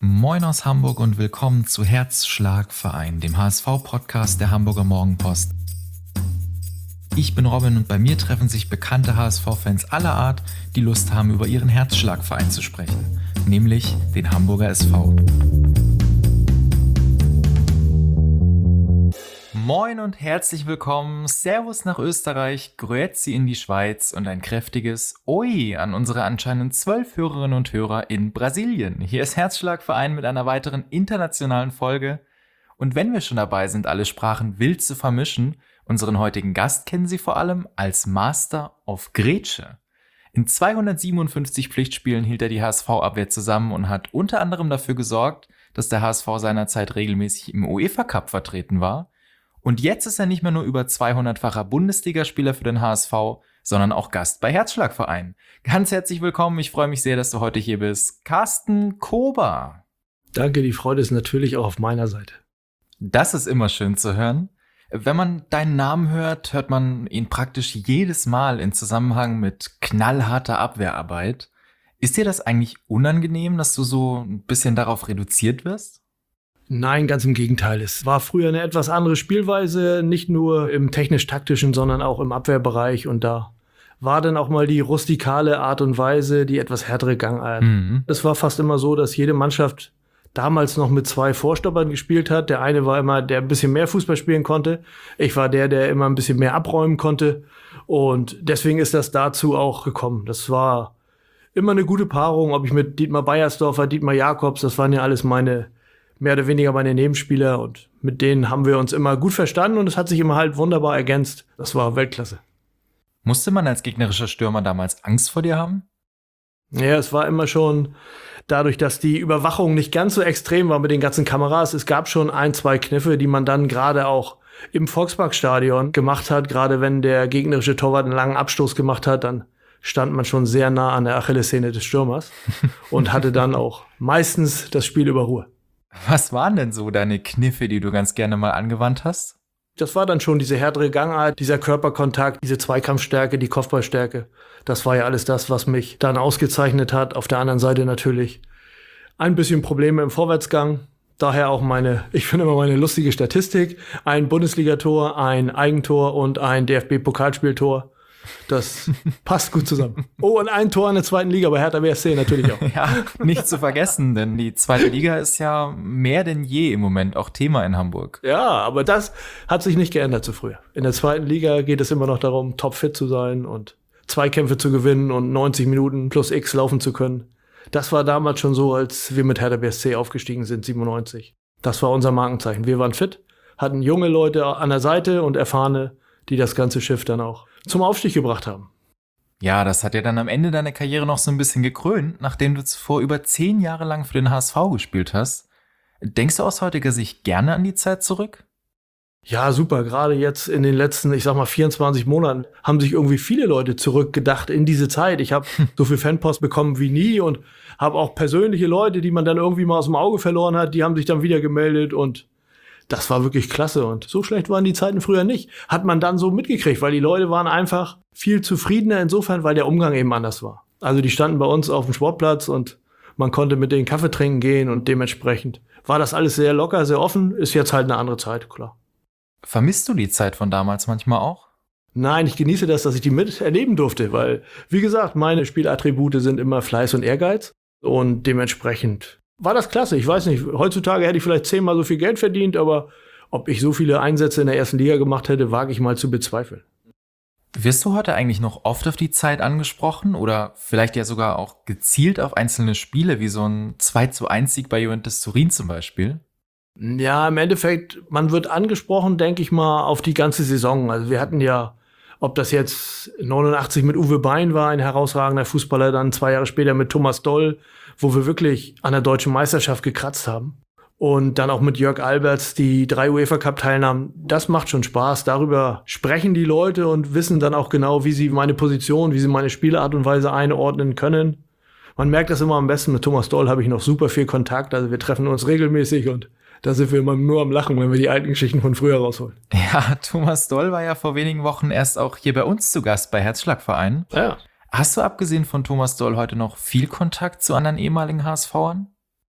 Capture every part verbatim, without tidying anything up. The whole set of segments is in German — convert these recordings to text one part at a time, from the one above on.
Moin aus Hamburg und willkommen zu Herzschlagverein, dem H S V-Podcast der Hamburger Morgenpost. Ich bin Robin und bei mir treffen sich bekannte H S V-Fans aller Art, die Lust haben, über ihren Herzschlagverein zu sprechen, nämlich den Hamburger S V. Moin und herzlich willkommen, Servus nach Österreich, Grüezi in die Schweiz und ein kräftiges Oi an unsere anscheinend zwölf Hörerinnen und Hörer in Brasilien. Hier ist Herzschlagverein mit einer weiteren internationalen Folge. Und wenn wir schon dabei sind, alle Sprachen wild zu vermischen, unseren heutigen Gast kennen Sie vor allem als Master of Grätsche. In zweihundertsiebenundfünfzig Pflichtspielen hielt er die H S V-Abwehr zusammen und hat unter anderem dafür gesorgt, dass der H S V seinerzeit regelmäßig im UEFA Cup vertreten war. Und jetzt ist er nicht mehr nur über zweihundertfacher Bundesligaspieler für den H S V, sondern auch Gast bei Herzschlagverein. Ganz herzlich willkommen, ich freue mich sehr, dass du heute hier bist. Carsten Kober. Danke, die Freude ist natürlich auch auf meiner Seite. Das ist immer schön zu hören. Wenn man deinen Namen hört, hört man ihn praktisch jedes Mal in Zusammenhang mit knallharter Abwehrarbeit. Ist dir das eigentlich unangenehm, dass du so ein bisschen darauf reduziert wirst? Nein, ganz im Gegenteil. Es war früher eine etwas andere Spielweise, nicht nur im technisch-taktischen, sondern auch im Abwehrbereich. Und da war dann auch mal die rustikale Art und Weise, die etwas härtere Gangart. Mhm. Es war fast immer so, dass jede Mannschaft damals noch mit zwei Vorstoppern gespielt hat. Der eine war immer, der ein bisschen mehr Fußball spielen konnte. Ich war der, der immer ein bisschen mehr abräumen konnte. Und deswegen ist das dazu auch gekommen. Das war immer eine gute Paarung, ob ich mit Dietmar Beiersdorfer, Dietmar Jakobs, das waren ja alles meine mehr oder weniger meine Nebenspieler und mit denen haben wir uns immer gut verstanden und es hat sich immer halt wunderbar ergänzt. Das war Weltklasse. Musste man als gegnerischer Stürmer damals Angst vor dir haben? Ja, es war immer schon dadurch, dass die Überwachung nicht ganz so extrem war mit den ganzen Kameras. Es gab schon ein, zwei Kniffe, die man dann gerade auch im Volksparkstadion gemacht hat. Gerade wenn der gegnerische Torwart einen langen Abstoß gemacht hat, dann stand man schon sehr nah an der Achillessehne des Stürmers und hatte dann auch meistens das Spiel über Ruhe. Was waren denn so deine Kniffe, die du ganz gerne mal angewandt hast? Das war dann schon diese härtere Gangart, dieser Körperkontakt, diese Zweikampfstärke, die Kopfballstärke. Das war ja alles das, was mich dann ausgezeichnet hat. Auf der anderen Seite natürlich ein bisschen Probleme im Vorwärtsgang. Daher auch meine, ich finde immer meine lustige Statistik. Ein Bundesligator, ein Eigentor und ein D F B-Pokalspieltor. Das passt gut zusammen. Oh, und ein Tor in der zweiten Liga bei Hertha B S C natürlich auch. Ja, nicht zu vergessen, denn die zweite Liga ist ja mehr denn je im Moment auch Thema in Hamburg. Ja, aber das hat sich nicht geändert zu früher. In der zweiten Liga geht es immer noch darum, topfit zu sein und Zweikämpfe zu gewinnen und neunzig Minuten plus X laufen zu können. Das war damals schon so, als wir mit Hertha B S C aufgestiegen sind, siebenundneunzig. Das war unser Markenzeichen. Wir waren fit, hatten junge Leute an der Seite und erfahrene, die das ganze Schiff dann auch zum Aufstieg gebracht haben. Ja, das hat ja dann am Ende deiner Karriere noch so ein bisschen gekrönt, nachdem du zuvor über zehn Jahre lang für den H S V gespielt hast. Denkst du aus heutiger Sicht gerne an die Zeit zurück? Ja, super. Gerade jetzt in den letzten, ich sag mal, vierundzwanzig Monaten haben sich irgendwie viele Leute zurückgedacht in diese Zeit. Ich habe so viel Fanpost bekommen wie nie und habe auch persönliche Leute, die man dann irgendwie mal aus dem Auge verloren hat, die haben sich dann wieder gemeldet und das war wirklich klasse und so schlecht waren die Zeiten früher nicht. Hat man dann so mitgekriegt, weil die Leute waren einfach viel zufriedener insofern, weil der Umgang eben anders war. Also die standen bei uns auf dem Sportplatz und man konnte mit denen Kaffee trinken gehen und dementsprechend war das alles sehr locker, sehr offen. Ist jetzt halt eine andere Zeit, klar. Vermisst du die Zeit von damals manchmal auch? Nein, ich genieße das, dass ich die miterleben durfte, weil, wie gesagt, meine Spielattribute sind immer Fleiß und Ehrgeiz und dementsprechend war das klasse. Ich weiß nicht, heutzutage hätte ich vielleicht zehnmal so viel Geld verdient, aber ob ich so viele Einsätze in der ersten Liga gemacht hätte, wage ich mal zu bezweifeln. Wirst du heute eigentlich noch oft auf die Zeit angesprochen oder vielleicht ja sogar auch gezielt auf einzelne Spiele, wie so ein zwei zu eins Sieg bei Juventus Turin zum Beispiel? Ja, im Endeffekt, man wird angesprochen, denke ich mal, auf die ganze Saison. Also wir hatten ja, ob das jetzt neunundachtzig mit Uwe Bein war, ein herausragender Fußballer, dann zwei Jahre später mit Thomas Doll, wo wir wirklich an der deutschen Meisterschaft gekratzt haben. Und dann auch mit Jörg Alberts, die drei UEFA Cup teilnahmen. Das macht schon Spaß. Darüber sprechen die Leute und wissen dann auch genau, wie sie meine Position, wie sie meine Spielart und Weise einordnen können. Man merkt das immer am besten. Mit Thomas Doll habe ich noch super viel Kontakt. Also wir treffen uns regelmäßig und da sind wir immer nur am Lachen, wenn wir die alten Geschichten von früher rausholen. Ja, Thomas Doll war ja vor wenigen Wochen erst auch hier bei uns zu Gast bei Herzschlagverein. Ja. Hast du abgesehen von Thomas Doll heute noch viel Kontakt zu anderen ehemaligen HSVern?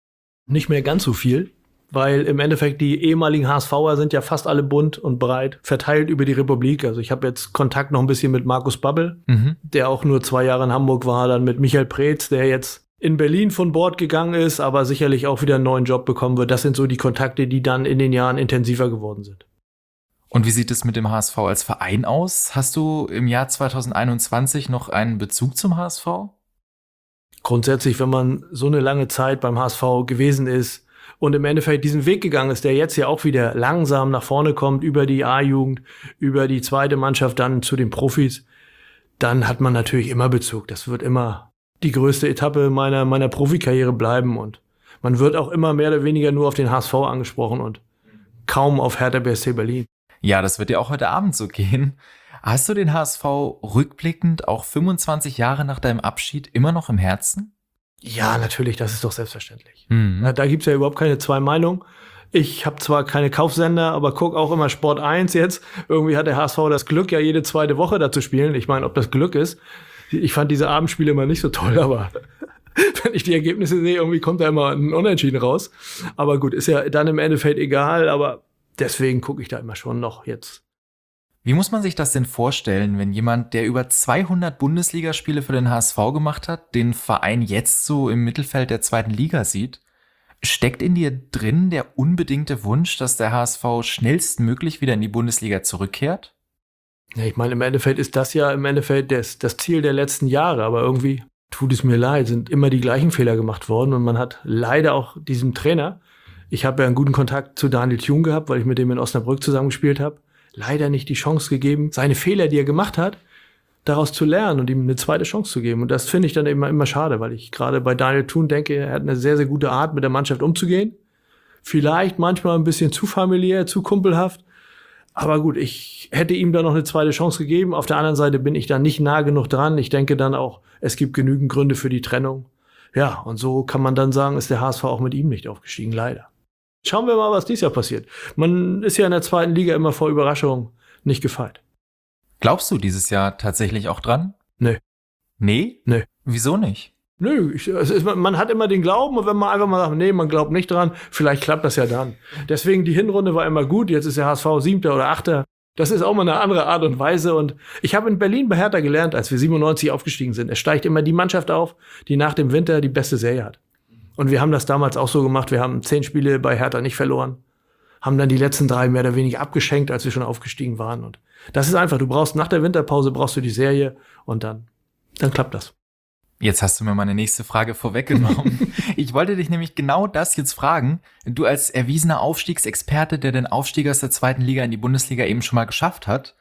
Nicht mehr ganz so viel, weil im Endeffekt die ehemaligen HSVer sind ja fast alle bunt und breit verteilt über die Republik. Also ich habe jetzt Kontakt noch ein bisschen mit Markus Babbel, mhm. der auch nur zwei Jahre in Hamburg war, dann mit Michael Preetz, der jetzt in Berlin von Bord gegangen ist, aber sicherlich auch wieder einen neuen Job bekommen wird. Das sind so die Kontakte, die dann in den Jahren intensiver geworden sind. Und wie sieht es mit dem H S V als Verein aus? Hast du im Jahr zwanzig einundzwanzig noch einen Bezug zum H S V? Grundsätzlich, wenn man so eine lange Zeit beim H S V gewesen ist und im Endeffekt diesen Weg gegangen ist, der jetzt ja auch wieder langsam nach vorne kommt, über die A-Jugend, über die zweite Mannschaft, dann zu den Profis, dann hat man natürlich immer Bezug. Das wird immer die größte Etappe meiner, meiner Profikarriere bleiben und man wird auch immer mehr oder weniger nur auf den H S V angesprochen und kaum auf Hertha B S C Berlin. Ja, das wird ja auch heute Abend so gehen. Hast du den H S V rückblickend auch fünfundzwanzig Jahre nach deinem Abschied immer noch im Herzen? Ja, natürlich, das ist doch selbstverständlich. Mhm. Da gibt's ja überhaupt keine zwei Meinungen. Ich habe zwar keine Kaufsender, aber guck auch immer Sport eins jetzt. Irgendwie hat der H S V das Glück, ja jede zweite Woche da zu spielen. Ich meine, ob das Glück ist. Ich fand diese Abendspiele immer nicht so toll, aber wenn ich die Ergebnisse sehe, irgendwie kommt da immer ein Unentschieden raus. Aber gut, ist ja dann im Endeffekt egal, aber deswegen gucke ich da immer schon noch jetzt. Wie muss man sich das denn vorstellen, wenn jemand, der über zweihundert Bundesligaspiele für den H S V gemacht hat, den Verein jetzt so im Mittelfeld der zweiten Liga sieht? Steckt in dir drin der unbedingte Wunsch, dass der H S V schnellstmöglich wieder in die Bundesliga zurückkehrt? Ja, ich meine, im Endeffekt ist das ja im Endeffekt das, das Ziel der letzten Jahre, aber irgendwie tut es mir leid, sind immer die gleichen Fehler gemacht worden und man hat leider auch diesen Trainer, ich habe ja einen guten Kontakt zu Daniel Thune gehabt, weil ich mit dem in Osnabrück zusammengespielt habe, leider nicht die Chance gegeben, seine Fehler, die er gemacht hat, daraus zu lernen und ihm eine zweite Chance zu geben. Und das finde ich dann immer, immer schade, weil ich gerade bei Daniel Thune denke, er hat eine sehr, sehr gute Art, mit der Mannschaft umzugehen. Vielleicht manchmal ein bisschen zu familiär, zu kumpelhaft. Aber gut, ich hätte ihm da noch eine zweite Chance gegeben. Auf der anderen Seite bin ich da nicht nah genug dran. Ich denke dann auch, es gibt genügend Gründe für die Trennung. Ja, und so kann man dann sagen, ist der H S V auch mit ihm nicht aufgestiegen, leider. Schauen wir mal, was dieses Jahr passiert. Man ist ja in der zweiten Liga immer vor Überraschungen nicht gefeit. Glaubst du dieses Jahr tatsächlich auch dran? Nö. Nee? Nö. Wieso nicht? Nö, ich, es ist, man hat immer den Glauben und wenn man einfach mal sagt, nee, man glaubt nicht dran, vielleicht klappt das ja dann. Deswegen, die Hinrunde war immer gut, jetzt ist der H S V Siebter oder Achter. Das ist auch mal eine andere Art und Weise und ich habe in Berlin bei Hertha gelernt, als wir siebenundneunzig aufgestiegen sind. Es steigt immer die Mannschaft auf, die nach dem Winter die beste Serie hat. Und wir haben das damals auch so gemacht, wir haben zehn Spiele bei Hertha nicht verloren, haben dann die letzten drei mehr oder weniger abgeschenkt, als wir schon aufgestiegen waren. Und das ist einfach, du brauchst nach der Winterpause, brauchst du die Serie und dann, dann klappt das. Jetzt hast du mir meine nächste Frage vorweggenommen. Ich wollte dich nämlich genau das jetzt fragen. Du als erwiesener Aufstiegsexperte, der den Aufstieg aus der zweiten Liga in die Bundesliga eben schon mal geschafft hat,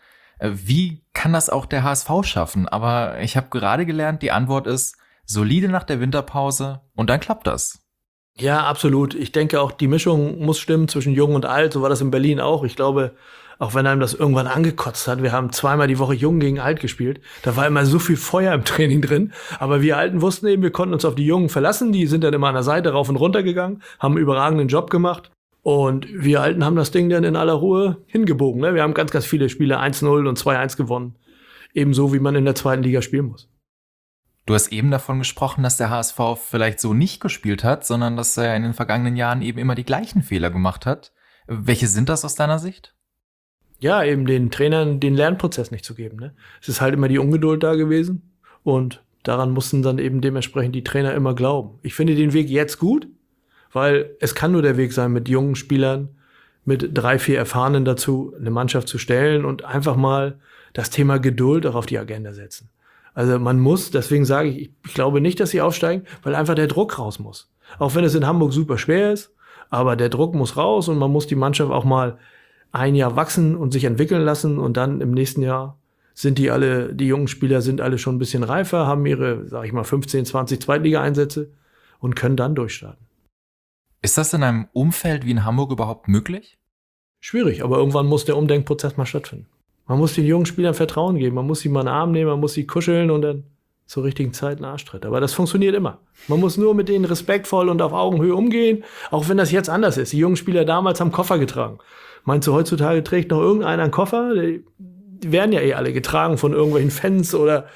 wie kann das auch der H S V schaffen? Aber ich habe gerade gelernt, die Antwort ist solide nach der Winterpause und dann klappt das. Ja, absolut. Ich denke auch, die Mischung muss stimmen zwischen Jung und Alt. So war das in Berlin auch. Ich glaube, auch wenn einem das irgendwann angekotzt hat, wir haben zweimal die Woche Jung gegen Alt gespielt. Da war immer so viel Feuer im Training drin. Aber wir Alten wussten eben, wir konnten uns auf die Jungen verlassen. Die sind dann immer an der Seite rauf und runter gegangen, haben einen überragenden Job gemacht. Und wir Alten haben das Ding dann in aller Ruhe hingebogen. Ne? Wir haben ganz, ganz viele Spiele eins null und zwei eins gewonnen. Ebenso, wie man in der zweiten Liga spielen muss. Du hast eben davon gesprochen, dass der H S V vielleicht so nicht gespielt hat, sondern dass er in den vergangenen Jahren eben immer die gleichen Fehler gemacht hat. Welche sind das aus deiner Sicht? Ja, eben den Trainern den Lernprozess nicht zu geben. Ne? Es ist halt immer die Ungeduld da gewesen und daran mussten dann eben dementsprechend die Trainer immer glauben. Ich finde den Weg jetzt gut, weil es kann nur der Weg sein, mit jungen Spielern, mit drei, vier Erfahrenen dazu eine Mannschaft zu stellen und einfach mal das Thema Geduld auch auf die Agenda setzen. Also man muss, deswegen sage ich, ich glaube nicht, dass sie aufsteigen, weil einfach der Druck raus muss. Auch wenn es in Hamburg super schwer ist, aber der Druck muss raus und man muss die Mannschaft auch mal ein Jahr wachsen und sich entwickeln lassen und dann im nächsten Jahr sind die alle, die jungen Spieler sind alle schon ein bisschen reifer, haben ihre, sag ich mal, fünfzehn, zwanzig Zweitliga-Einsätze und können dann durchstarten. Ist das in einem Umfeld wie in Hamburg überhaupt möglich? Schwierig, aber irgendwann muss der Umdenkprozess mal stattfinden. Man muss den jungen Spielern Vertrauen geben, man muss sie mal in den Arm nehmen, man muss sie kuscheln und dann zur richtigen Zeit einen Arschtritt. Aber das funktioniert immer. Man muss nur mit denen respektvoll und auf Augenhöhe umgehen, auch wenn das jetzt anders ist. Die jungen Spieler damals haben Koffer getragen. Meinst du, heutzutage trägt noch irgendeiner einen Koffer? Die werden ja eh alle getragen von irgendwelchen Fans oder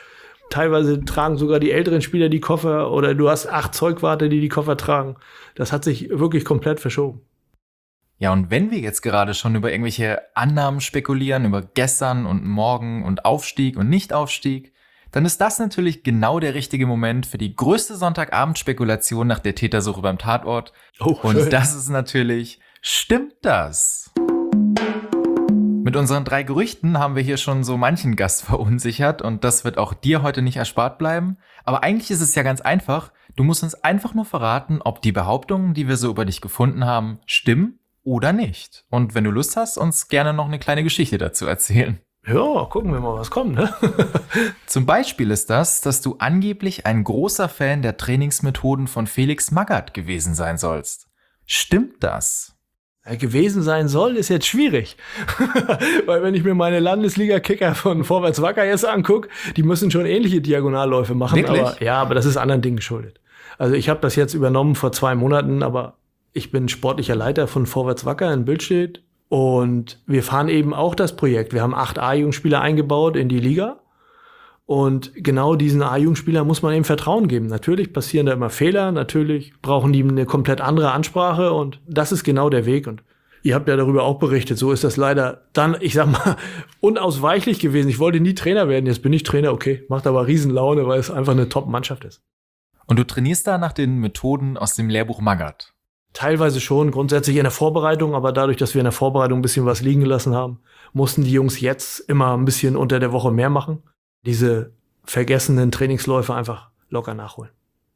Teilweise tragen sogar die älteren Spieler die Koffer oder du hast acht Zeugwarte, die die Koffer tragen. Das hat sich wirklich komplett verschoben. Ja, und wenn wir jetzt gerade schon über irgendwelche Annahmen spekulieren, über gestern und morgen und Aufstieg und Nicht-Aufstieg, dann ist das natürlich genau der richtige Moment für die größte Sonntagabend-Spekulation nach der Tätersuche beim Tatort. Oh, und schön. das ist natürlich, stimmt das? Mit unseren drei Gerüchten haben wir hier schon so manchen Gast verunsichert und das wird auch dir heute nicht erspart bleiben. Aber eigentlich ist es ja ganz einfach. Du musst uns einfach nur verraten, ob die Behauptungen, die wir so über dich gefunden haben, stimmen oder nicht. Und wenn du Lust hast, uns gerne noch eine kleine Geschichte dazu erzählen. Ja, gucken wir mal, was kommt, ne? Zum Beispiel ist das, dass du angeblich ein großer Fan der Trainingsmethoden von Felix Magath gewesen sein sollst. Stimmt das? Ja, gewesen sein soll, ist jetzt schwierig. Weil wenn ich mir meine Landesliga-Kicker von Vorwärts Wacker jetzt angucke, die müssen schon ähnliche Diagonalläufe machen. Wirklich? Aber, ja, aber das ist anderen Dingen geschuldet. Also ich habe das jetzt übernommen vor zwei Monaten, aber ich bin sportlicher Leiter von Vorwärts Wacker in Bildstedt. Und wir fahren eben auch das Projekt. Wir haben acht A-Jugendspieler eingebaut in die Liga. Und genau diesen A-Jugendspielern muss man eben Vertrauen geben. Natürlich passieren da immer Fehler, natürlich brauchen die eine komplett andere Ansprache und das ist genau der Weg. Und ihr habt ja darüber auch berichtet, so ist das leider dann, ich sag mal, unausweichlich gewesen. Ich wollte nie Trainer werden, jetzt bin ich Trainer, okay, macht aber Riesenlaune, weil es einfach eine Top-Mannschaft ist. Und du trainierst da nach den Methoden aus dem Lehrbuch Magath? Teilweise schon, grundsätzlich in der Vorbereitung, aber dadurch, dass wir in der Vorbereitung ein bisschen was liegen gelassen haben, mussten die Jungs jetzt immer ein bisschen unter der Woche mehr machen. Diese vergessenen Trainingsläufe einfach locker nachholen.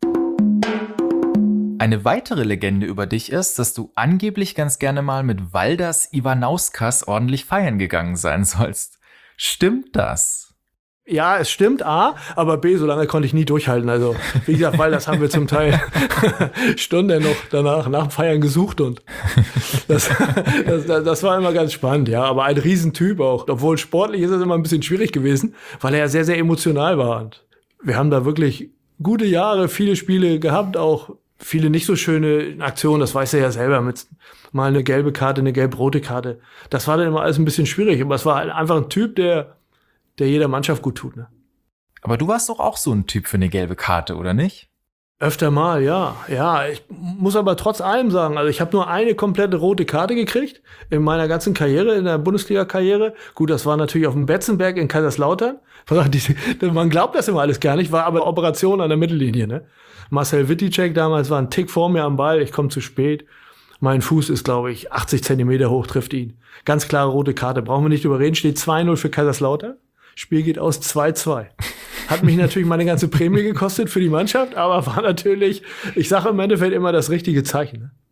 Eine weitere Legende über dich ist, dass du angeblich ganz gerne mal mit Valdas Ivanauskas ordentlich feiern gegangen sein sollst. Stimmt das? Ja, es stimmt, A, aber B, so lange konnte ich nie durchhalten. Also, wie gesagt, weil das haben wir zum Teil Stunden noch danach, nach dem Feiern gesucht und das, das, das war immer ganz spannend, ja. Aber ein Riesentyp auch. Obwohl sportlich ist es immer ein bisschen schwierig gewesen, weil er ja sehr, sehr emotional war. Und wir haben da wirklich gute Jahre, viele Spiele gehabt, auch viele nicht so schöne Aktionen, das weiß er ja selber, mit mal eine gelbe Karte, eine gelb-rote Karte. Das war dann immer alles ein bisschen schwierig, aber es war halt einfach ein Typ, der der jeder Mannschaft gut tut, ne? Aber du warst doch auch so ein Typ für eine gelbe Karte, oder nicht? Öfter mal, ja. Ja, ich muss aber trotz allem sagen, also ich habe nur eine komplette rote Karte gekriegt in meiner ganzen Karriere, in der Bundesliga-Karriere. Gut, das war natürlich auf dem Betzenberg in Kaiserslautern. Man glaubt das immer alles gar nicht, war aber Operation an der Mittellinie, ne? Marcel Witticek damals war ein Tick vor mir am Ball, ich komme zu spät. Mein Fuß ist, glaube ich, achtzig Zentimeter hoch, trifft ihn. Ganz klare rote Karte, brauchen wir nicht drüber reden, steht zwei null für Kaiserslautern. Spiel geht aus zwei zwei. Hat mich natürlich meine ganze Prämie gekostet für die Mannschaft, aber war natürlich, ich sage im Endeffekt immer das richtige Zeichen. Ne?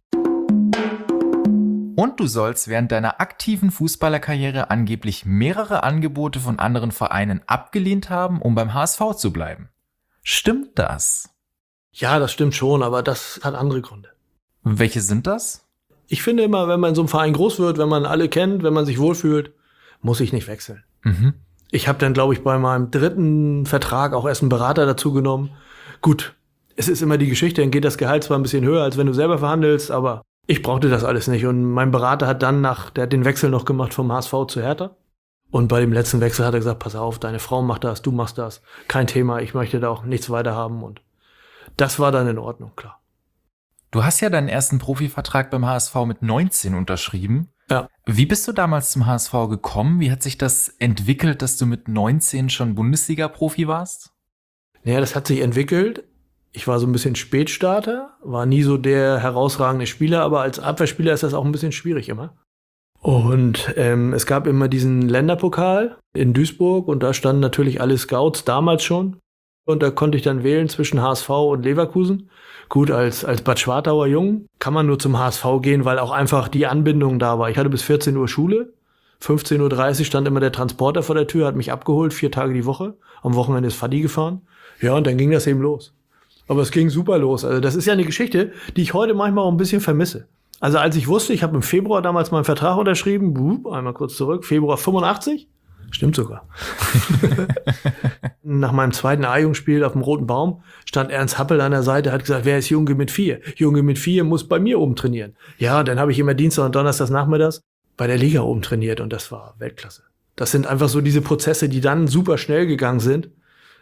Und du sollst während deiner aktiven Fußballerkarriere angeblich mehrere Angebote von anderen Vereinen abgelehnt haben, um beim H S V zu bleiben. Stimmt das? Ja, das stimmt schon, aber das hat andere Gründe. Welche sind das? Ich finde immer, wenn man in so einem Verein groß wird, wenn man alle kennt, wenn man sich wohlfühlt, muss ich nicht wechseln. Mhm. Ich habe dann, glaube ich, bei meinem dritten Vertrag auch erst einen Berater dazu genommen. Gut, es ist immer die Geschichte, dann geht das Gehalt zwar ein bisschen höher, als wenn du selber verhandelst, aber ich brauchte das alles nicht. Und mein Berater hat dann nach, der hat den Wechsel noch gemacht vom H S V zu Hertha. Und bei dem letzten Wechsel hat er gesagt, pass auf, deine Frau macht das, du machst das. Kein Thema, ich möchte da auch nichts weiter haben. Und das war dann in Ordnung, klar. Du hast ja deinen ersten Profivertrag beim H S V mit neunzehn unterschrieben. Ja. Wie bist du damals zum H S V gekommen? Wie hat sich das entwickelt, dass du mit neunzehn schon Bundesliga-Profi warst? Naja, das hat sich entwickelt. Ich war so ein bisschen Spätstarter, war nie so der herausragende Spieler, aber als Abwehrspieler ist das auch ein bisschen schwierig immer. Und ähm, es gab immer diesen Länderpokal in Duisburg und da standen natürlich alle Scouts damals schon. Und da konnte ich dann wählen zwischen H S V und Leverkusen. Gut, als, als Bad Schwartauer Jung kann man nur zum H S V gehen, weil auch einfach die Anbindung da war. Ich hatte bis vierzehn Uhr Schule, fünfzehn Uhr dreißig stand immer der Transporter vor der Tür, hat mich abgeholt, vier Tage die Woche. Am Wochenende ist Fadi gefahren. Ja, und dann ging das eben los. Aber es ging super los. Also das ist ja eine Geschichte, die ich heute manchmal auch ein bisschen vermisse. Also als ich wusste, ich habe im Februar damals meinen Vertrag unterschrieben, buh, einmal kurz zurück, Februar fünfundachtzig, stimmt sogar. Nach meinem zweiten A-Jugendspiel auf dem Roten Baum stand Ernst Happel an der Seite, hat gesagt, wer ist Junge mit vier? Junge mit vier muss bei mir oben trainieren. Ja, dann habe ich immer Dienstag und Donnerstags nachmittags bei der Liga oben trainiert und das war Weltklasse. Das sind einfach so diese Prozesse, die dann super schnell gegangen sind.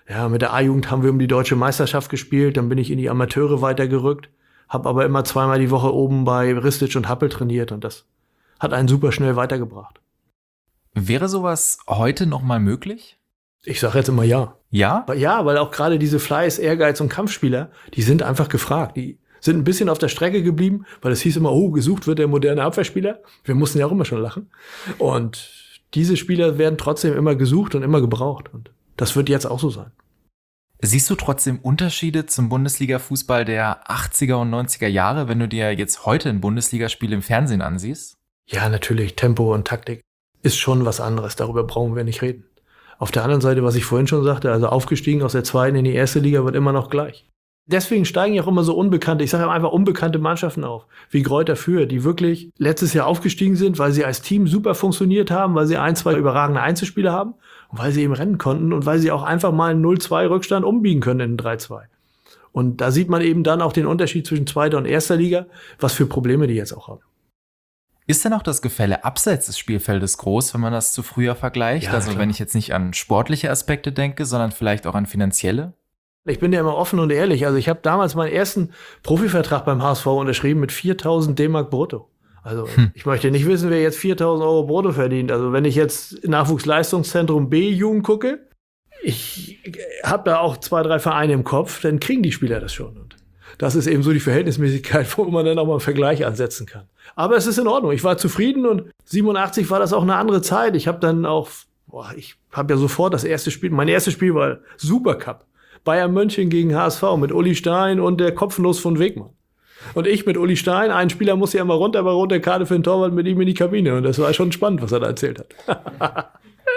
Ja, mit der A-Jugend haben wir um die deutsche Meisterschaft gespielt, dann bin ich in die Amateure weitergerückt, habe aber immer zweimal die Woche oben bei Ristic und Happel trainiert und das hat einen super schnell weitergebracht. Wäre sowas heute noch mal möglich? Ich sage jetzt immer ja. Ja? Ja, weil auch gerade diese Fleiß, Ehrgeiz und Kampfspieler, die sind einfach gefragt. Die sind ein bisschen auf der Strecke geblieben, weil es hieß immer, oh, gesucht wird der moderne Abwehrspieler. Wir mussten ja auch immer schon lachen. Und diese Spieler werden trotzdem immer gesucht und immer gebraucht. Und das wird jetzt auch so sein. Siehst du trotzdem Unterschiede zum Bundesliga-Fußball der achtziger und neunziger Jahre, wenn du dir jetzt heute ein Bundesligaspiel im Fernsehen ansiehst? Ja, natürlich. Tempo und Taktik ist schon was anderes. Darüber brauchen wir nicht reden. Auf der anderen Seite, was ich vorhin schon sagte, also aufgestiegen aus der zweiten in die erste Liga wird immer noch gleich. Deswegen steigen ja auch immer so unbekannte, ich sage einfach unbekannte Mannschaften auf, wie Greuther Fürth, die wirklich letztes Jahr aufgestiegen sind, weil sie als Team super funktioniert haben, weil sie ein, zwei überragende Einzelspieler haben und weil sie eben rennen konnten und weil sie auch einfach mal einen null zwei Rückstand umbiegen können in einen drei zwei. Und da sieht man eben dann auch den Unterschied zwischen zweiter und erster Liga, was für Probleme die jetzt auch haben. Ist denn auch das Gefälle abseits des Spielfeldes groß, wenn man das zu früher vergleicht? Ja, also klar. wenn ich jetzt nicht an sportliche Aspekte denke, sondern vielleicht auch an finanzielle? Ich bin ja immer offen und ehrlich. Also ich habe damals meinen ersten Profivertrag beim H S V unterschrieben mit viertausend D-Mark brutto. Also Hm. ich möchte nicht wissen, wer jetzt viertausend Euro brutto verdient. Also wenn ich jetzt Nachwuchsleistungszentrum B-Jugend gucke, ich habe da auch zwei, drei Vereine im Kopf, dann kriegen die Spieler das schon. Und das ist eben so die Verhältnismäßigkeit, wo man dann auch mal einen Vergleich ansetzen kann. Aber es ist in Ordnung. Ich war zufrieden und siebenundachtzig war das auch eine andere Zeit. Ich habe dann auch, boah, ich habe ja sofort das erste Spiel, mein erstes Spiel war Supercup. Bayern München gegen H S V mit Uli Stein und der Kopfnuss von Wegmann. Und ich mit Uli Stein, ein Spieler muss ja immer runter, aber rote Karte für den Torwart mit ihm in die Kabine. Und das war schon spannend, was er da erzählt hat.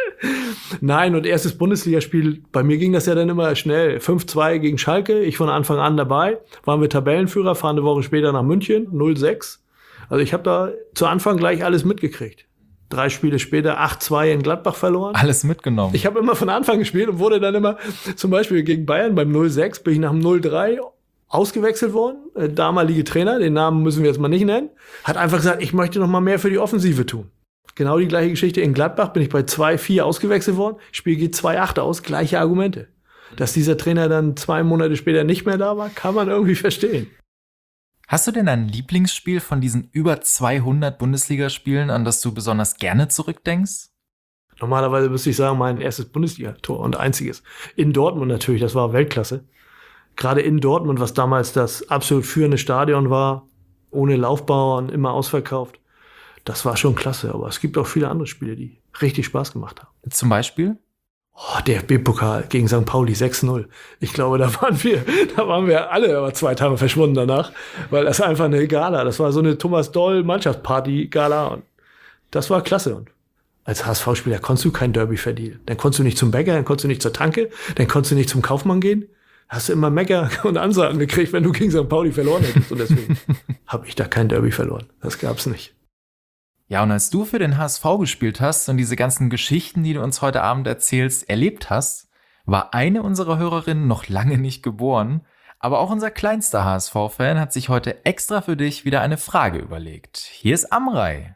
Nein, und erstes Bundesligaspiel, bei mir ging das ja dann immer schnell. fünf zwei gegen Schalke, ich von Anfang an dabei. Waren wir Tabellenführer, fahren eine Woche später nach München, null sechs. Also ich habe da zu Anfang gleich alles mitgekriegt. Drei Spiele später acht zwei in Gladbach verloren. Alles mitgenommen. Ich habe immer von Anfang gespielt und wurde dann immer, zum Beispiel gegen Bayern beim null sechs, bin ich nach dem null drei ausgewechselt worden. Der damalige Trainer, den Namen müssen wir jetzt mal nicht nennen, hat einfach gesagt, ich möchte noch mal mehr für die Offensive tun. Genau die gleiche Geschichte in Gladbach, bin ich bei zwei vier ausgewechselt worden. Spiel geht zwei acht aus, gleiche Argumente. Dass dieser Trainer dann zwei Monate später nicht mehr da war, kann man irgendwie verstehen. Hast du denn ein Lieblingsspiel von diesen über zweihundert Bundesligaspielen, an das du besonders gerne zurückdenkst? Normalerweise müsste ich sagen, mein erstes Bundesliga-Tor und einziges. In Dortmund natürlich, das war Weltklasse. Gerade in Dortmund, was damals das absolut führende Stadion war, ohne Laufbauern, immer ausverkauft. Das war schon klasse, aber es gibt auch viele andere Spiele, die richtig Spaß gemacht haben. Zum Beispiel? Oh, der D F B-Pokal gegen Sankt Pauli sechs null. Ich glaube, da waren wir, da waren wir alle aber zwei Tage verschwunden danach, weil das einfach eine Gala, das war so eine Thomas Doll Mannschaftsparty-Gala und das war klasse. Und als H S V-Spieler konntest du kein Derby verdienen. Dann konntest du nicht zum Bäcker, dann konntest du nicht zur Tanke, dann konntest du nicht zum Kaufmann gehen. Hast du immer Mecker und Ansagen gekriegt, wenn du gegen Sankt Pauli verloren hättest. Und deswegen habe ich da kein Derby verloren. Das gab's nicht. Ja, und als du für den H S V gespielt hast und diese ganzen Geschichten, die du uns heute Abend erzählst, erlebt hast, war eine unserer Hörerinnen noch lange nicht geboren. Aber auch unser kleinster H S V-Fan hat sich heute extra für dich wieder eine Frage überlegt. Hier ist Amrei.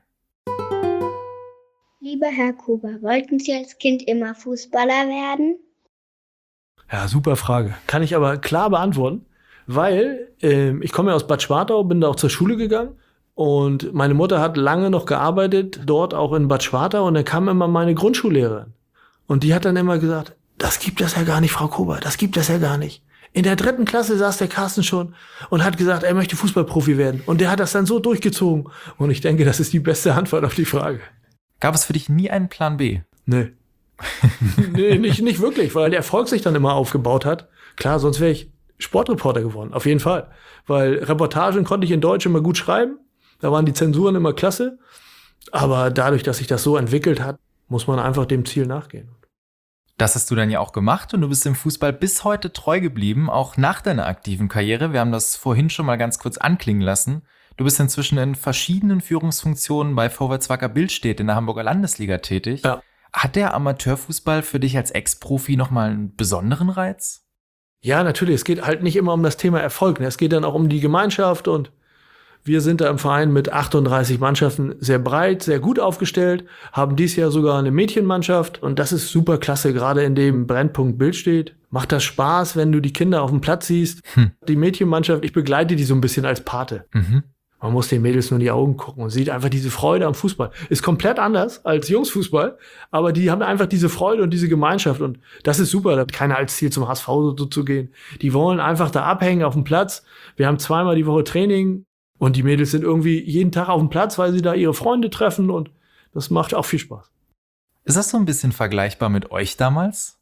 Lieber Herr Kuber, wollten Sie als Kind immer Fußballer werden? Ja, super Frage. Kann ich aber klar beantworten, weil äh, ich komme ja aus Bad Schwartau, bin da auch zur Schule gegangen. Und meine Mutter hat lange noch gearbeitet, dort auch in Bad Schwartau. Und dann kam immer meine Grundschullehrerin. Und die hat dann immer gesagt, das gibt es ja gar nicht, Frau Kuber, das gibt es ja gar nicht. In der dritten Klasse saß der Carsten schon und hat gesagt, er möchte Fußballprofi werden. Und der hat das dann so durchgezogen. Und ich denke, das ist die beste Antwort auf die Frage. Gab es für dich nie einen Plan B? Nee. nee, nicht, nicht wirklich, weil der Erfolg sich dann immer aufgebaut hat. Klar, sonst wäre ich Sportreporter geworden, auf jeden Fall. Weil Reportagen konnte ich in Deutsch immer gut schreiben. Da waren die Zensuren immer klasse. Aber dadurch, dass sich das so entwickelt hat, muss man einfach dem Ziel nachgehen. Das hast du dann ja auch gemacht und du bist dem Fußball bis heute treu geblieben, auch nach deiner aktiven Karriere. Wir haben das vorhin schon mal ganz kurz anklingen lassen. Du bist inzwischen in verschiedenen Führungsfunktionen bei Vorwärts Wacker Billstedt in der Hamburger Landesliga tätig. Ja. Hat der Amateurfußball für dich als Ex-Profi nochmal einen besonderen Reiz? Ja, natürlich. Es geht halt nicht immer um das Thema Erfolg. Ne? Es geht dann auch um die Gemeinschaft und Wir sind da im Verein mit achtunddreißig Mannschaften sehr breit, sehr gut aufgestellt, haben dieses Jahr sogar eine Mädchenmannschaft und das ist super klasse, gerade in dem Brennpunkt Billstedt. Macht das Spaß, wenn du die Kinder auf dem Platz siehst. Hm. Die Mädchenmannschaft, ich begleite die so ein bisschen als Pate. Mhm. Man muss den Mädels nur in die Augen gucken und sieht einfach diese Freude am Fußball. Ist komplett anders als Jungsfußball, aber die haben einfach diese Freude und diese Gemeinschaft und das ist super. Da hat keiner als Ziel zum H S V so zu gehen. Die wollen einfach da abhängen auf dem Platz. Wir haben zweimal die Woche Training und die Mädels sind irgendwie jeden Tag auf dem Platz, weil sie da ihre Freunde treffen und das macht auch viel Spaß. Ist das so ein bisschen vergleichbar mit euch damals?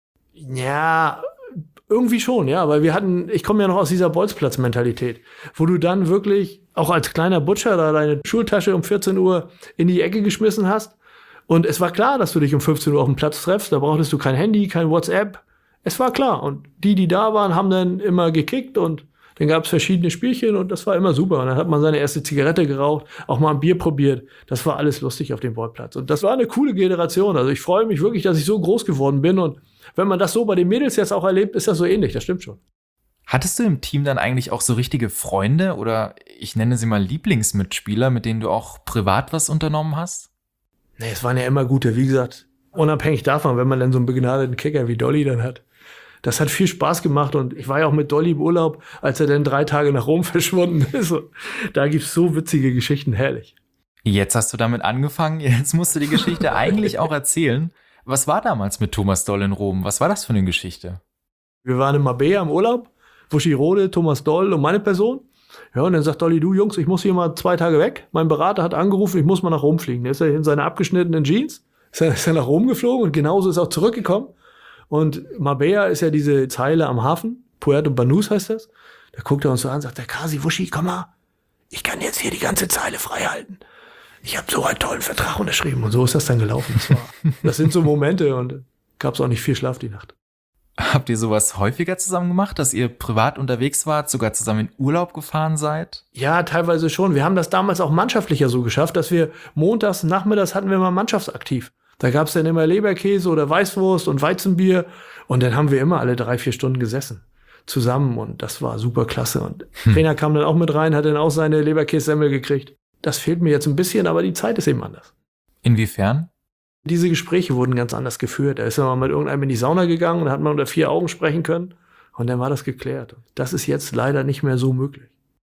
Ja, irgendwie schon, ja, weil wir hatten, ich komme ja noch aus dieser Bolzplatz-Mentalität, wo du dann wirklich auch als kleiner Butcher da deine Schultasche um vierzehn Uhr in die Ecke geschmissen hast und es war klar, dass du dich um fünfzehn Uhr auf dem Platz treffst, da brauchtest du kein Handy, kein WhatsApp, es war klar und die, die da waren, haben dann immer gekickt und dann gab es verschiedene Spielchen und das war immer super und dann hat man seine erste Zigarette geraucht, auch mal ein Bier probiert, das war alles lustig auf dem Bolzplatz und das war eine coole Generation, also ich freue mich wirklich, dass ich so groß geworden bin und wenn man das so bei den Mädels jetzt auch erlebt, ist das so ähnlich, das stimmt schon. Hattest du im Team dann eigentlich auch so richtige Freunde oder ich nenne sie mal Lieblingsmitspieler, mit denen du auch privat was unternommen hast? Nee, es waren ja immer gute, wie gesagt, unabhängig davon, wenn man dann so einen begnadeten Kicker wie Dolly dann hat. Das hat viel Spaß gemacht und ich war ja auch mit Dolly im Urlaub, als er dann drei Tage nach Rom verschwunden ist. Und da gibt's so witzige Geschichten, herrlich. Jetzt hast du damit angefangen, jetzt musst du die Geschichte eigentlich auch erzählen. Was war damals mit Thomas Doll in Rom? Was war das für eine Geschichte? Wir waren in Marbella im Urlaub, Wuschirode, Thomas Doll und meine Person. Ja, und dann sagt Dolly, du Jungs, ich muss hier mal zwei Tage weg. Mein Berater hat angerufen, ich muss mal nach Rom fliegen. Der ist ja in seiner abgeschnittenen Jeans, ist er, ist er nach Rom geflogen und genauso ist er auch zurückgekommen. Und Marbella ist ja diese Zeile am Hafen, Puerto Banús heißt das. Da guckt er uns so an und sagt, der Kasi, Wuschi, komm mal, ich kann jetzt hier die ganze Zeile frei halten. Ich habe so einen tollen Vertrag unterschrieben und so ist das dann gelaufen. Das, war, das sind so Momente und gab es auch nicht viel Schlaf die Nacht. Habt ihr sowas häufiger zusammen gemacht, dass ihr privat unterwegs wart, sogar zusammen in Urlaub gefahren seid? Ja, teilweise schon. Wir haben das damals auch mannschaftlicher so geschafft, dass wir montags, nachmittags hatten wir mal mannschaftsaktiv. Da gab es dann immer Leberkäse oder Weißwurst und Weizenbier und dann haben wir immer alle drei, vier Stunden gesessen zusammen und das war super klasse. Und hm. Trainer kam dann auch mit rein, hat dann auch seine Leberkässemmel gekriegt. Das fehlt mir jetzt ein bisschen, aber die Zeit ist eben anders. Inwiefern? Diese Gespräche wurden ganz anders geführt. Da ist man mal mit irgendeinem in die Sauna gegangen und da hat man unter vier Augen sprechen können und dann war das geklärt. Das ist jetzt leider nicht mehr so möglich.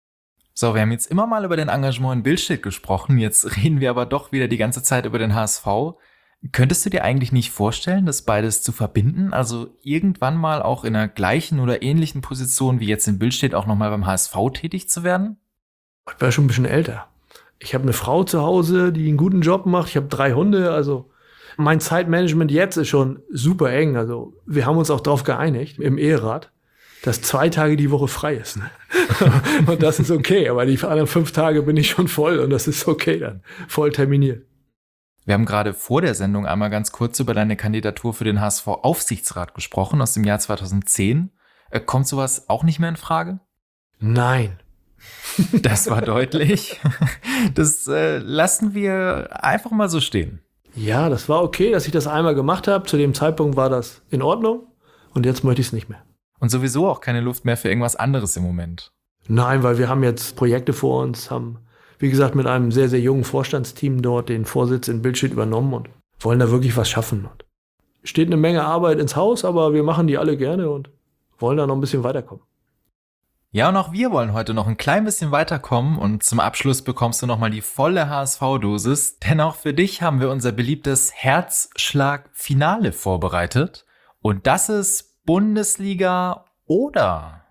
So, wir haben jetzt immer mal über den Engagement in Billstedt gesprochen, jetzt reden wir aber doch wieder die ganze Zeit über den H S V. Könntest du dir eigentlich nicht vorstellen, das beides zu verbinden? Also irgendwann mal auch in einer gleichen oder ähnlichen Position wie jetzt in Billstedt auch nochmal beim H S V tätig zu werden? Ich war schon ein bisschen älter. Ich habe eine Frau zu Hause, die einen guten Job macht. Ich habe drei Hunde. Also mein Zeitmanagement jetzt ist schon super eng. Also wir haben uns auch darauf geeinigt im Eherat, dass zwei Tage die Woche frei ist. Ne? Und das ist okay. Aber die anderen fünf Tage bin ich schon voll und das ist okay dann. Voll terminiert. Wir haben gerade vor der Sendung einmal ganz kurz über deine Kandidatur für den H S V-Aufsichtsrat gesprochen aus dem Jahr zweitausendzehn. Kommt sowas auch nicht mehr in Frage? Nein. Das war deutlich. Das äh, lassen wir einfach mal so stehen. Ja, das war okay, dass ich das einmal gemacht habe. Zu dem Zeitpunkt war das in Ordnung und jetzt möchte ich es nicht mehr. Und sowieso auch keine Luft mehr für irgendwas anderes im Moment? Nein, weil wir haben jetzt Projekte vor uns, haben, wie gesagt, mit einem sehr, sehr jungen Vorstandsteam dort den Vorsitz in Billstedt übernommen und wollen da wirklich was schaffen. Und steht eine Menge Arbeit ins Haus, aber wir machen die alle gerne und wollen da noch ein bisschen weiterkommen. Ja, und auch wir wollen heute noch ein klein bisschen weiterkommen und zum Abschluss bekommst du nochmal die volle H S V-Dosis, denn auch für dich haben wir unser beliebtes Herzschlag-Finale vorbereitet und das ist Bundesliga oder.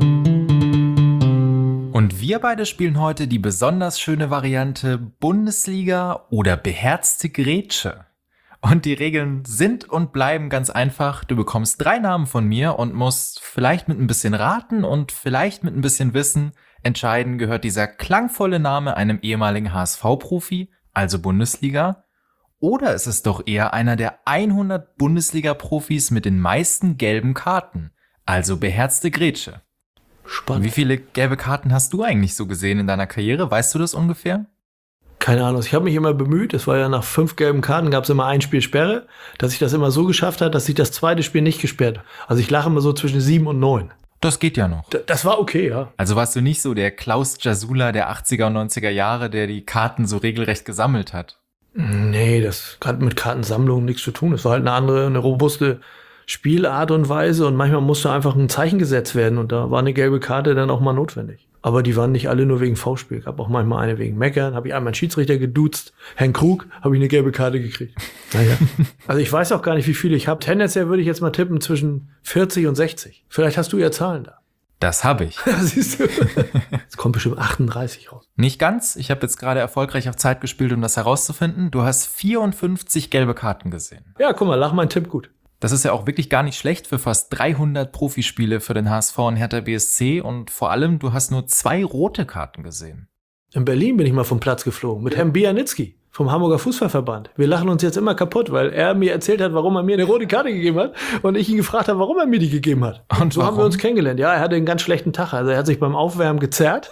Und wir beide spielen heute die besonders schöne Variante Bundesliga oder beherzte Grätsche. Und die Regeln sind und bleiben ganz einfach. Du bekommst drei Namen von mir und musst vielleicht mit ein bisschen raten und vielleicht mit ein bisschen Wissen entscheiden, gehört dieser klangvolle Name einem ehemaligen H S V-Profi, also Bundesliga, oder ist es doch eher einer der hundert Bundesliga-Profis mit den meisten gelben Karten, also beherzte Grätsche. Spannend. Wie viele gelbe Karten hast du eigentlich so gesehen in deiner Karriere? Weißt du das ungefähr? Keine Ahnung, ich habe mich immer bemüht, es war ja nach fünf gelben Karten, gab es immer ein Spiel Sperre, dass ich das immer so geschafft habe, dass ich das zweite Spiel nicht gesperrt habe. Also ich lache immer so zwischen sieben und neun. Das geht ja noch. D- Das war okay, ja. Also warst du nicht so der Klaus Jasula der achtziger und neunziger Jahre, der die Karten so regelrecht gesammelt hat? Nee, das hat mit Kartensammlung nichts zu tun. Es war halt eine andere, eine robuste Spielart und Weise und manchmal musste einfach ein Zeichen gesetzt werden und da war eine gelbe Karte dann auch mal notwendig. Aber die waren nicht alle nur wegen Foulspiel. Gab auch manchmal eine wegen Meckern. Habe ich einmal einen Schiedsrichter geduzt. Herrn Krug, habe ich eine gelbe Karte gekriegt. Naja. Also ich weiß auch gar nicht, wie viele ich habe. Tendenziell würde ich jetzt mal tippen zwischen vierzig und sechzig. Vielleicht hast du ja Zahlen da. Das habe ich. Siehst du? Es kommt bestimmt achtunddreißig raus. Nicht ganz. Ich habe jetzt gerade erfolgreich auf Zeit gespielt, um das herauszufinden. Du hast vierundfünfzig gelbe Karten gesehen. Ja, guck mal, lach mein Tipp gut. Das ist ja auch wirklich gar nicht schlecht für fast dreihundert Profispiele für den H S V und Hertha B S C. Und vor allem, du hast nur zwei rote Karten gesehen. In Berlin bin ich mal vom Platz geflogen mit Herrn Bianitzki vom Hamburger Fußballverband. Wir lachen uns jetzt immer kaputt, weil er mir erzählt hat, warum er mir eine rote Karte gegeben hat und ich ihn gefragt habe, warum er mir die gegeben hat. Und so warum? haben wir uns kennengelernt. Ja, er hatte einen ganz schlechten Tag. Also er hat sich beim Aufwärmen gezerrt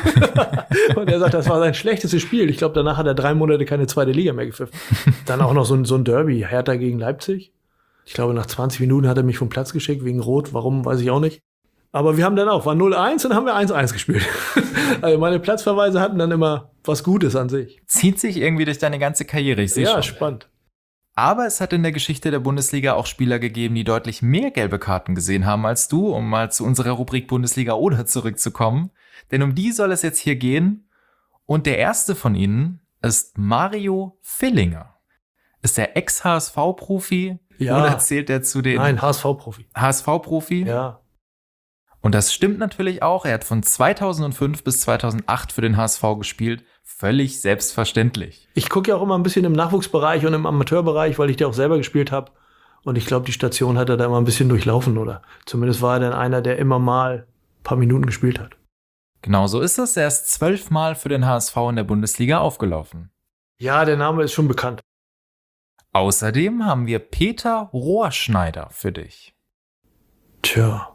und er sagt, das war sein schlechtestes Spiel. Ich glaube, danach hat er drei Monate keine zweite Liga mehr gepfiffen. Dann auch noch so ein, so ein Derby, Hertha gegen Leipzig. Ich glaube, nach zwanzig Minuten hat er mich vom Platz geschickt, wegen Rot. Warum, weiß ich auch nicht. Aber wir haben dann auch, war null eins und dann haben wir eins eins gespielt. Also meine Platzverweise hatten dann immer was Gutes an sich. Zieht sich irgendwie durch deine ganze Karriere, ich sehe Ja, schon. spannend. Aber es hat in der Geschichte der Bundesliga auch Spieler gegeben, die deutlich mehr gelbe Karten gesehen haben als du, um mal zu unserer Rubrik Bundesliga oder zurückzukommen. Denn um die soll es jetzt hier gehen. Und der erste von ihnen ist Mario Villinger. Ist der Ex-H S V-Profi Ja. oder zählt er zu den Nein, H S V-Profi. H S V-Profi? Ja. Und das stimmt natürlich auch. Er hat von zweitausendfünf bis zweitausendacht für den H S V gespielt. Völlig selbstverständlich. Ich gucke ja auch immer ein bisschen im Nachwuchsbereich und im Amateurbereich, weil ich da auch selber gespielt habe. Und ich glaube, die Station hat er da immer ein bisschen durchlaufen, oder? Zumindest war er dann einer, der immer mal ein paar Minuten gespielt hat. Genau so ist es. Er ist zwölfmal für den H S V in der Bundesliga aufgelaufen. Ja, der Name ist schon bekannt. Außerdem haben wir Peter Rohrschneider für dich. Tja.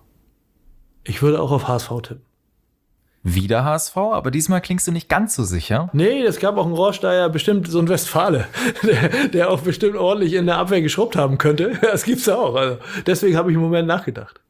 Ich würde auch auf H S V tippen. Wieder H S V, aber diesmal klingst du nicht ganz so sicher. Nee, es gab auch einen Rohrsteiger, bestimmt so ein Westfale, der, der auch bestimmt ordentlich in der Abwehr geschrubbt haben könnte. Das gibt's ja auch. Also deswegen habe ich im Moment nachgedacht.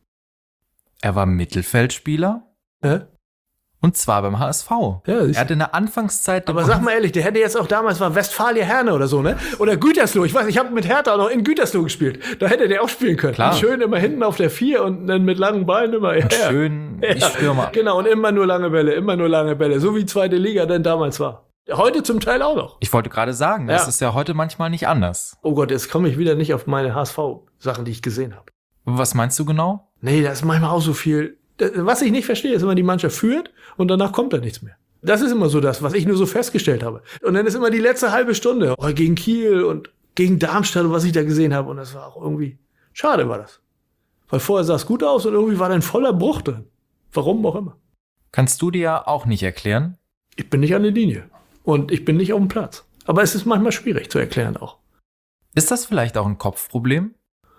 Er war Mittelfeldspieler. Hä? Und zwar beim H S V. Ja, siehst du. er hatte in der Anfangszeit... Aber sag mal ehrlich, der hätte jetzt auch damals war Westfalia Herne oder so, ne? Oder Gütersloh. Ich weiß, ich habe mit Hertha auch noch in Gütersloh gespielt. Da hätte der auch spielen können. Klar. Und schön immer hinten auf der vier und dann mit langen Beinen immer. Ja, ja. schön die Ja, Stürmer. genau, und immer nur lange Bälle, immer nur lange Bälle. So wie zweite Liga denn damals war. Heute zum Teil auch noch. Ich wollte gerade sagen, das Ja. ist ja heute manchmal nicht anders. Oh Gott, jetzt komme ich wieder nicht auf meine H S V-Sachen, die ich gesehen habe. Was meinst du genau? Nee, da ist manchmal auch so viel. Das- Was ich nicht verstehe, ist immer, die Mannschaft führt und danach kommt da nichts mehr. Das ist immer so das, was ich nur so festgestellt habe. Und dann ist immer die letzte halbe Stunde oh, gegen Kiel und gegen Darmstadt und was ich da gesehen habe. Und das war auch irgendwie, schade war das. Weil vorher sah es gut aus und irgendwie war da ein voller Bruch drin. Warum auch immer. Kannst du dir auch nicht erklären? Ich bin nicht an der Linie. Und ich bin nicht auf dem Platz. Aber es ist manchmal schwierig zu erklären auch. Ist das vielleicht auch ein Kopfproblem?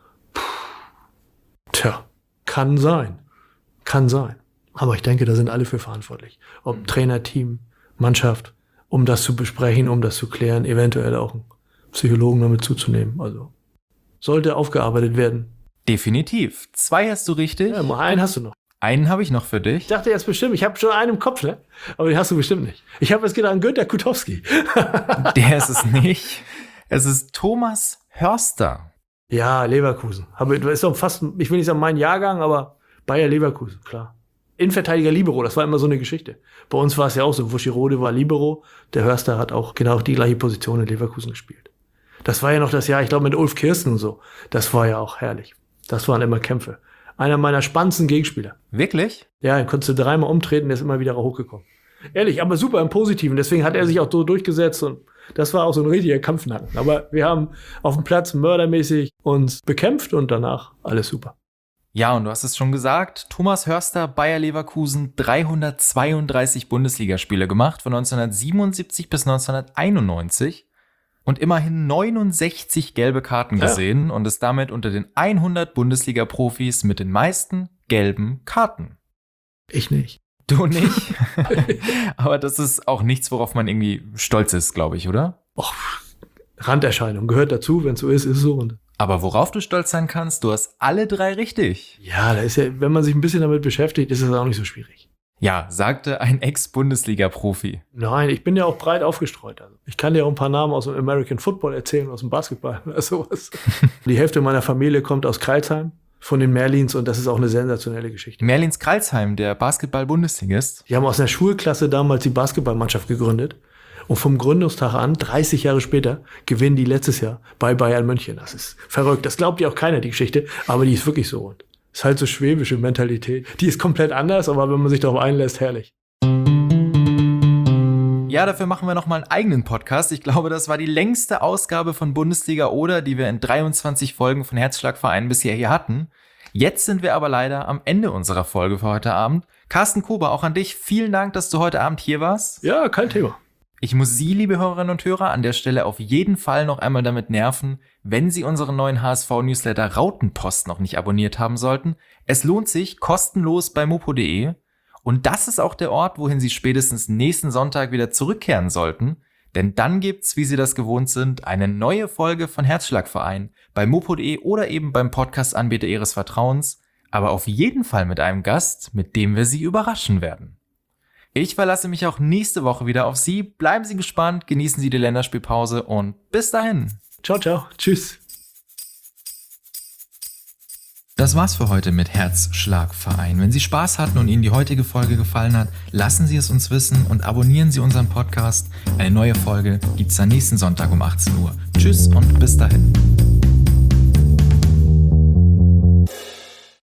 Tja, kann sein. Kann sein. Aber ich denke, da sind alle für verantwortlich. Ob Trainer, Team, Mannschaft, um das zu besprechen, um das zu klären, eventuell auch einen Psychologen damit zuzunehmen. Also sollte aufgearbeitet werden. Definitiv. Zwei hast du richtig. Ja, mal einen hast du noch. Einen habe ich noch für Ich dich. dachte jetzt bestimmt, ich habe schon einen im Kopf, ne? Aber den hast du bestimmt nicht. Ich habe jetzt gedacht an Günter Kutowski. Der ist es nicht. Es ist Thomas Hörster. Ja, Leverkusen. Aber das ist doch fast, ich will nicht sagen mein Jahrgang, aber Bayer Leverkusen, klar. Innenverteidiger Libero, das war immer so eine Geschichte. Bei uns war es ja auch so, Wuschirode war Libero, der Hörster hat auch genau die gleiche Position in Leverkusen gespielt. Das war ja noch das Jahr, ich glaube mit Ulf Kirsten und so. Das war ja auch herrlich. Das waren immer Kämpfe. Einer meiner spannendsten Gegenspieler. Wirklich? Ja, den konntest du dreimal umtreten, der ist immer wieder hochgekommen. Ehrlich, aber super im Positiven. Deswegen hat er sich auch so durchgesetzt und das war auch so ein richtiger Kampfnacken. Aber wir haben auf dem Platz mördermäßig uns bekämpft und danach alles super. Ja, und du hast es schon gesagt, Thomas Hörster, Bayer Leverkusen, dreihundertzweiunddreißig Bundesligaspiele gemacht, von neunzehnhundertsiebenundsiebzig bis neunzehnhunderteinundneunzig und immerhin neunundsechzig gelbe Karten Ja. gesehen und ist damit unter den hundert Bundesliga-Profis mit den meisten gelben Karten. Ich nicht. Du nicht? Aber das ist auch nichts, worauf man irgendwie stolz ist, glaube ich, oder? Och, Randerscheinung gehört dazu, wenn es so ist, ist es so. Und Aber worauf du stolz sein kannst, du hast alle drei richtig. Ja, da ist ja, wenn man sich ein bisschen damit beschäftigt, ist es auch nicht so schwierig. Ja, sagte ein Ex-Bundesliga-Profi. Nein, ich bin ja auch breit aufgestreut. Also ich kann dir auch ein paar Namen aus dem American Football erzählen, aus dem Basketball oder sowas. Die Hälfte meiner Familie kommt aus Kreilsheim, von den Merlins, und das ist auch eine sensationelle Geschichte. Merlins Kreilsheim, der Basketball-Bundesligist. Die haben aus einer Schulklasse damals die Basketballmannschaft gegründet. Und vom Gründungstag an, dreißig Jahre später, gewinnen die letztes Jahr bei Bayern München. Das ist verrückt. Das glaubt ja auch keiner, die Geschichte. Aber die ist wirklich so. Und ist halt so schwäbische Mentalität. Die ist komplett anders, aber wenn man sich darauf einlässt, herrlich. Ja, dafür machen wir nochmal einen eigenen Podcast. Ich glaube, das war die längste Ausgabe von Bundesliga oder, die wir in dreiundzwanzig Folgen von Herzschlagverein bisher hier hatten. Jetzt sind wir aber leider am Ende unserer Folge für heute Abend. Carsten Kober, auch an dich. Vielen Dank, dass du heute Abend hier warst. Ja, kein Thema. Ich muss Sie, liebe Hörerinnen und Hörer, an der Stelle auf jeden Fall noch einmal damit nerven, wenn Sie unseren neuen H S V-Newsletter Rautenpost noch nicht abonniert haben sollten. Es lohnt sich, kostenlos bei mopo punkt de. Und das ist auch der Ort, wohin Sie spätestens nächsten Sonntag wieder zurückkehren sollten. Denn dann gibt's, wie Sie das gewohnt sind, eine neue Folge von Herzschlagverein bei mopo punkt de oder eben beim Podcast-Anbieter Ihres Vertrauens. Aber auf jeden Fall mit einem Gast, mit dem wir Sie überraschen werden. Ich verlasse mich auch nächste Woche wieder auf Sie. Bleiben Sie gespannt, genießen Sie die Länderspielpause und bis dahin. Ciao, ciao. Tschüss. Das war's für heute mit Herzschlagverein. Wenn Sie Spaß hatten und Ihnen die heutige Folge gefallen hat, lassen Sie es uns wissen und abonnieren Sie unseren Podcast. Eine neue Folge gibt's dann nächsten Sonntag um achtzehn Uhr. Tschüss und bis dahin.